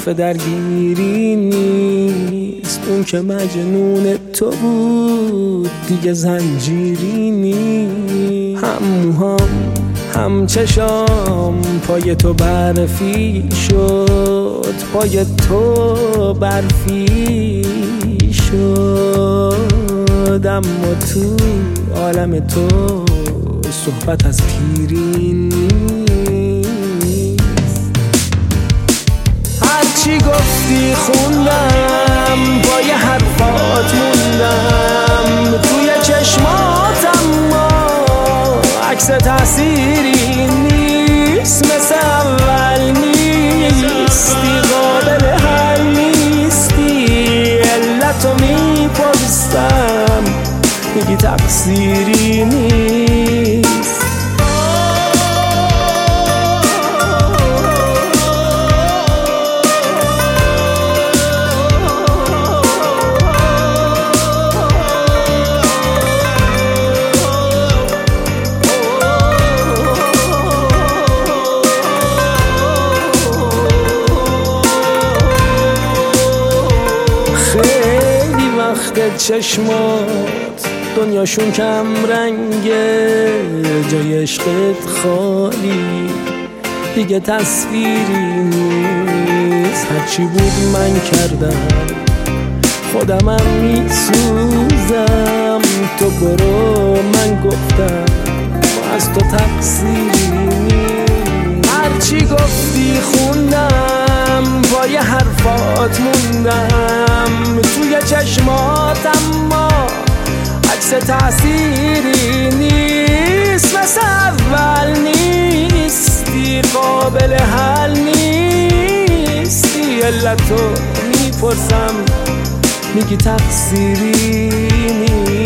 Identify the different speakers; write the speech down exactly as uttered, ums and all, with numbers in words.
Speaker 1: حرف درگیری نیست، اون که مجنون تو بود دیگه زنجیری نیست. هم موهام هم چشام پای تو برفی شد، پای تو برفی شد، اما تو عالم تو صحبت از پیری نیست. هرچی گفتی خوندم، پای حرفات موندم، توی چشمات اما عکس تأثیری نیست، مثل اول نیستی، قابل حل نیستی، علتو میپرسم میگی تقصیری نیست. خیلی وقت چشمات دنیاشون کم رنگه، جای عشقت خالی دیگه تصویری نیست. هرچی بود من کردم، خودمم میسوزم، تو برو من گفتم از تو تقصیری نیست. هرچی گفتی خوندم، پای حرفات موندم، توی چشمات اما عکس تأثیری نیست، مثل اول نیستی، قابل حل نیستی، علتو میپرسم میگی تقصیری نیست.